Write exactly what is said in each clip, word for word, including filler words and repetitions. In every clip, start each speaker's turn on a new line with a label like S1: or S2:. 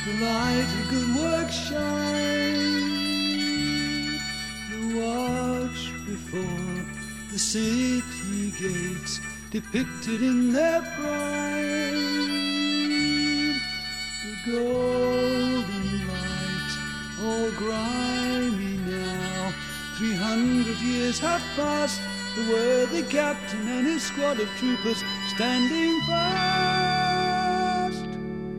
S1: the light of good work shine, the watch before the city gates depicted in their prime, the golden light all grimy now. Three hundred years have passed, the worthy captain and his squad of troopers standing fast.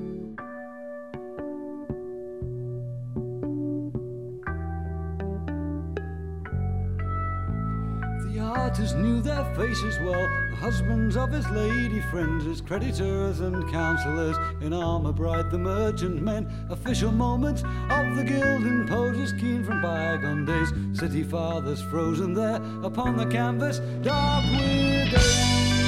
S1: The artist knew their faces well, the husbands of his lady friends, his creditors and counsellors, in armour bright the merchant men, official moments of the guild imposers keen from bygone days, city fathers frozen there upon the canvas dark with age.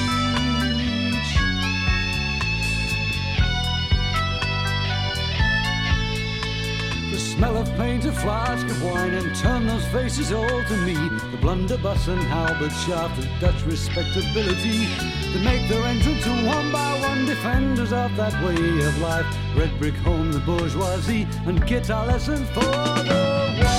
S1: The smell of paint, a flask of wine, and turn those faces all to me. The blunderbuss and halberd shaft of Dutch respectability that make their entrance to one by one defenders of that way of life. Red brick home, the bourgeoisie, and guitar lessons for the wife.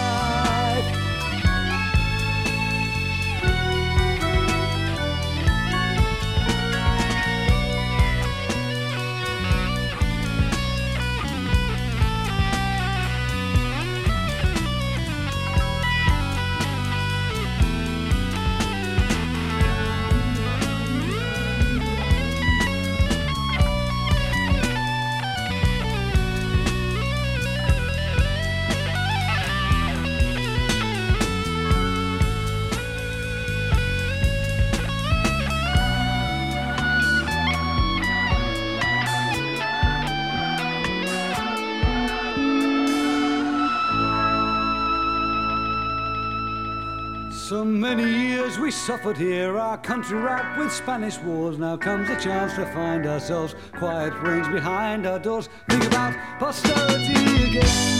S1: So many years we suffered here, our country racked with Spanish wars. Now comes the chance to find ourselves quiet range behind our doors. Think about posterity again.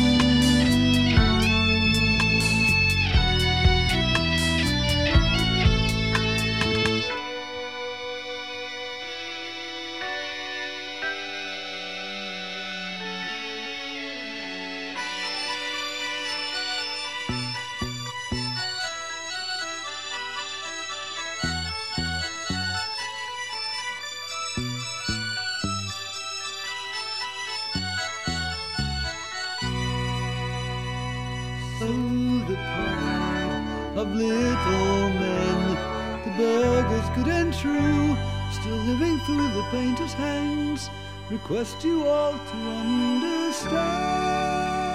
S1: Oh, the pride of little men, the burghers good and true, still living through the painter's hands, request you all to understand.